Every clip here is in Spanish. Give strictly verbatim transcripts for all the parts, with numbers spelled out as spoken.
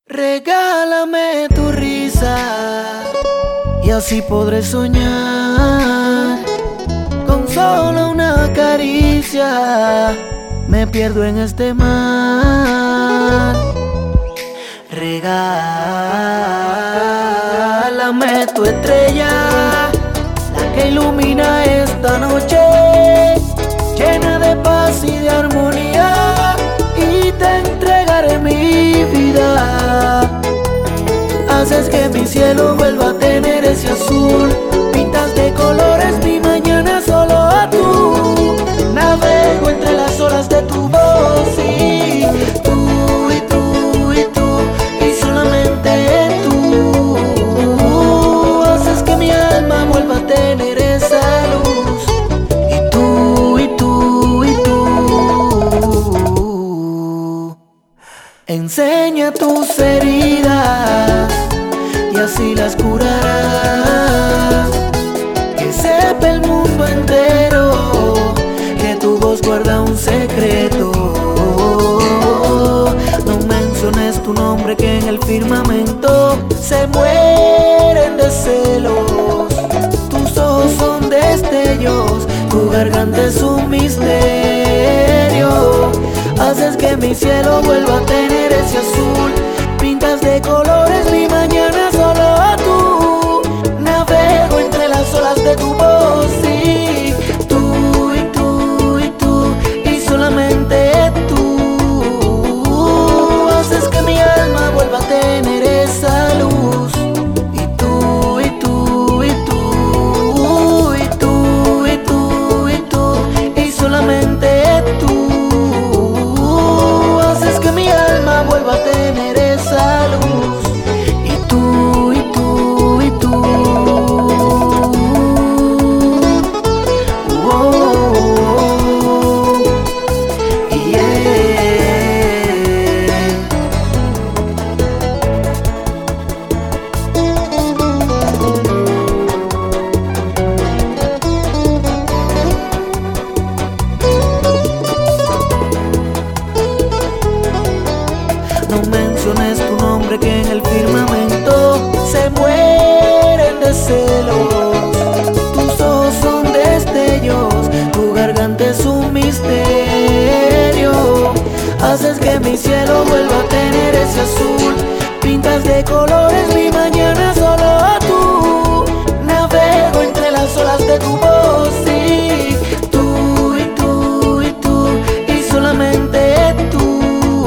Regálame tu risa y así podré soñar. Con solo una caricia me pierdo en este mar. Regálame tu estrella, la que ilumina esta noche, llena de paz y de armonía, y te entregaré mi vida. Haces que mi cielo vuelva a tener ese azul, pintas de colores mi mañana solo a tú. Navego entre las olas de tu voz y tú y tú y tú y solamente tú haces que mi alma vuelva a tener esa luz. Y tú y tú y tú enseña tus heridas y así las curarás. Que sepa el mundo entero que tu voz guarda un secreto. No menciones tu nombre, que en el firmamento se mueren de celos. Tus ojos son destellos, tu garganta es un misterio. Haces que mi cielo vuelva a tener ese azul, pintas de colores mi mañana solo a tú. Navego entre las olas de tu voz y tú y tú y tú y solamente tú haces que mi alma vuelva a tener esa luz. Y tú y tú y tú y tú y tú y tú y solamente tú haces que mi alma vuelva a tener esa luz. Y tú y tú y tú oh, yeah. No menciones tu nombre, que en el firmamento se mueren de celos. Tus ojos son destellos, tu garganta es un misterio. Haces que mi cielo vuelva a tener ese azul, pintas de colores mi mañana solo a tú. Navego entre las olas de tu voz y tú y tú y tú y solamente tú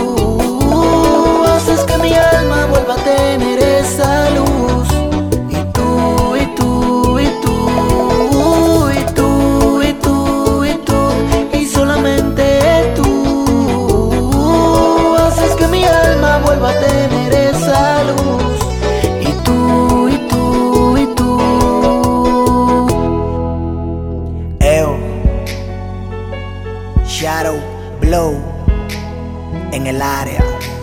haces que mi alma vuelva a tener esa luz. Y tú y tú y tú y tú y tú y tú y solamente tú haces que mi alma vuelva a tener esa luz. Y tú y tú y tú Eo Shadow Blow en el área.